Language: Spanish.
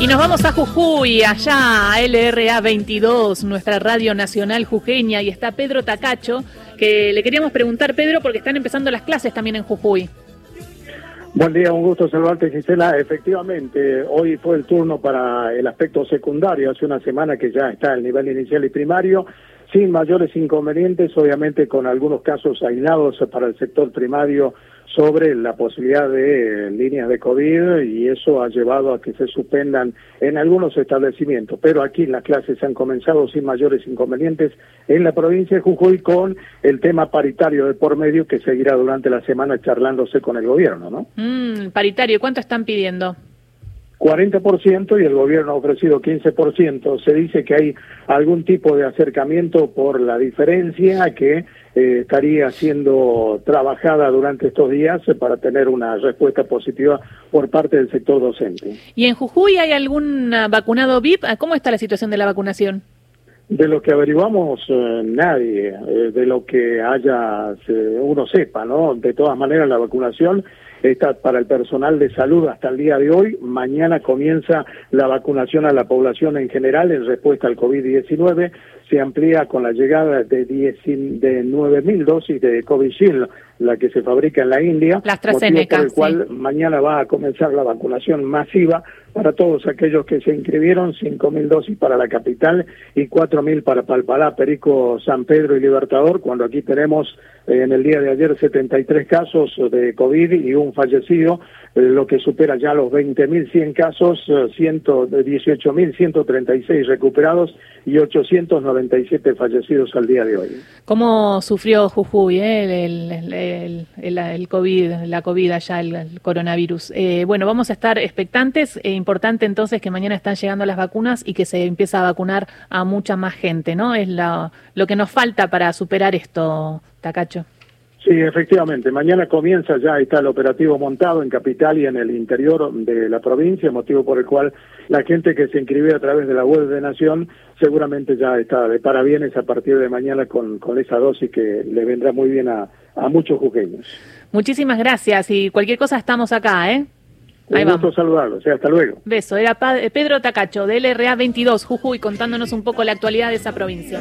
Y nos vamos a Jujuy, allá a LRA 22, nuestra radio nacional jujeña, y está Pedro Tacacho, que le queríamos preguntar, Pedro, porque están empezando las clases también en Jujuy. Buen día, un gusto saludarte, Gisela. Efectivamente, hoy fue el turno para el aspecto secundario, hace una semana que ya está el nivel inicial y primario, sin mayores inconvenientes, obviamente con algunos casos aislados para el sector primario sobre la posibilidad de líneas de COVID, y eso ha llevado a que se suspendan en algunos establecimientos. Pero aquí las clases han comenzado sin mayores inconvenientes en la provincia de Jujuy, con el tema paritario de por medio, que seguirá durante la semana charlándose con el gobierno, ¿no? Paritario, ¿cuánto están pidiendo? 40% y el gobierno ha ofrecido 15%. Se dice que hay algún tipo de acercamiento por la diferencia que estaría siendo trabajada durante estos días para tener una respuesta positiva por parte del sector docente. ¿Y en Jujuy hay algún vacunado VIP? ¿Cómo está la situación de la vacunación? De lo que averiguamos, nadie, de lo que haya, uno sepa, ¿no? De todas maneras, la vacunación está para el personal de salud hasta el día de hoy. Mañana comienza la vacunación a la población en general en respuesta al COVID-19. Se amplía con la llegada de 9.000 dosis de Covishield, la que se fabrica en la India, la AstraZeneca, motivo por el cual mañana va a comenzar la vacunación masiva para todos aquellos que se inscribieron, 5.000 dosis para la capital y 4.000 para Palpalá, Perico, San Pedro y Libertador, cuando aquí tenemos en el día de ayer 73 casos de COVID y un fallecido, lo que supera ya los 20.100 casos, 18.136 recuperados y 897 fallecidos al día de hoy. ¿Cómo sufrió Jujuy el COVID, la COVID allá, el coronavirus? Bueno, vamos a estar expectantes. Importante entonces que mañana están llegando las vacunas y que se empieza a vacunar a mucha más gente, ¿no? Es lo que nos falta para superar esto, Tacacho. Sí, efectivamente. Mañana comienza, ya está el operativo montado en Capital y en el interior de la provincia, motivo por el cual la gente que se inscribió a través de la web de Nación seguramente ya está de parabienes a partir de mañana con esa dosis que le vendrá muy bien a muchos jujeños. Muchísimas gracias, y cualquier cosa estamos acá, ¿eh? Un gusto saludarlos, hasta luego. Beso. Era Pedro Tacacho de LRA 22 Jujuy, contándonos un poco la actualidad de esa provincia.